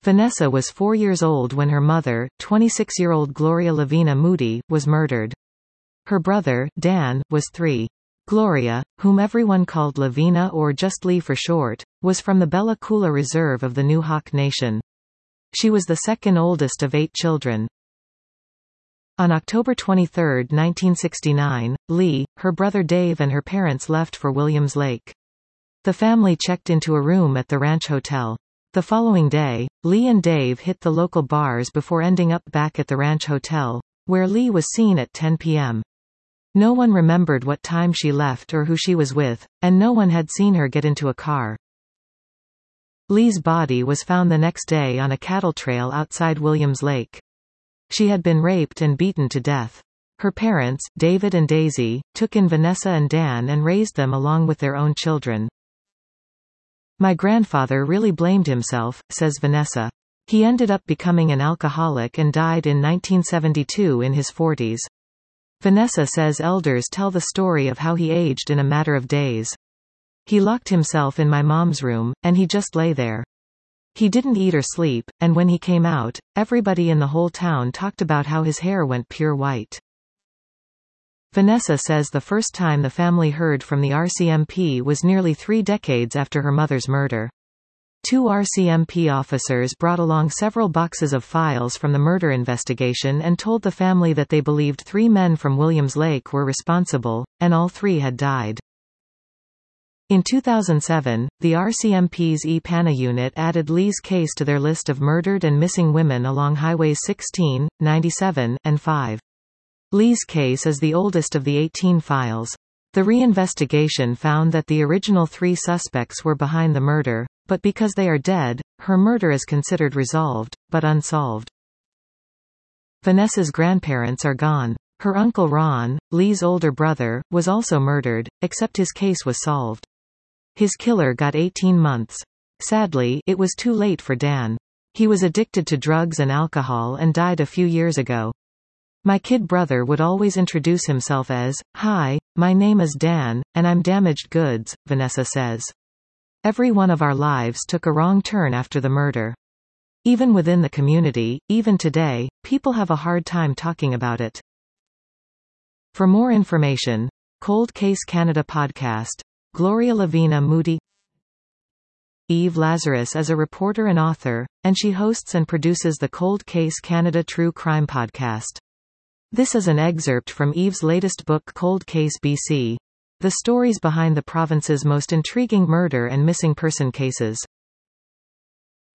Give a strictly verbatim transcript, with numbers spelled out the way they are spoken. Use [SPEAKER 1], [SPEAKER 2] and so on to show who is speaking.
[SPEAKER 1] Vanessa was four years old when her mother, twenty-six-year-old Gloria Lavina Moody, was murdered. Her brother, Dan, was three. Gloria, whom everyone called Lavina or just Lee for short, was from the Bella Coola Reserve of the Newhawk Nation. She was the second oldest of eight children. On October twenty-third, nineteen sixty-nine, Lee, her brother Dave and her parents left for Williams Lake. The family checked into a room at the Ranch Hotel. The following day, Lee and Dave hit the local bars before ending up back at the Ranch Hotel, where Lee was seen at ten p m No one remembered what time she left or who she was with, and no one had seen her get into a car. Lee's body was found the next day on a cattle trail outside Williams Lake. She had been raped and beaten to death. Her parents, David and Daisy, took in Vanessa and Dan and raised them along with their own children. "My grandfather really blamed himself," says Vanessa. "He ended up becoming an alcoholic and died in nineteen seventy-two in his forties. Vanessa says elders tell the story of how he aged in a matter of days. "He locked himself in my mom's room, and he just lay there. He didn't eat or sleep, and when he came out, everybody in the whole town talked about how his hair went pure white." Vanessa says the first time the family heard from the R C M P was nearly three decades after her mother's murder. Two R C M P officers brought along several boxes of files from the murder investigation and told the family that they believed three men from Williams Lake were responsible, and all three had died. In two thousand seven, the R C M P's E PANA unit added Lee's case to their list of murdered and missing women along Highways sixteen, ninety-seven, and five. Lee's case is the oldest of the eighteen files. The reinvestigation found that the original three suspects were behind the murder, but because they are dead, her murder is considered resolved, but unsolved. Vanessa's grandparents are gone. Her uncle Ron, Lee's older brother, was also murdered, except his case was solved. His killer got eighteen months. Sadly, it was too late for Dan. He was addicted to drugs and alcohol and died a few years ago. "My kid brother would always introduce himself as, 'Hi, my name is Dan, and I'm damaged goods,'" Vanessa says. "Every one of our lives took a wrong turn after the murder. Even within the community, even today, people have a hard time talking about it." For more information, Cold Case Canada podcast. Gloria Lavina Moody. Eve Lazarus is a reporter and author, and she hosts and produces the Cold Case Canada True Crime podcast. This is an excerpt from Eve's latest book Cold Case B C. The stories behind the province's most intriguing murder and missing person cases.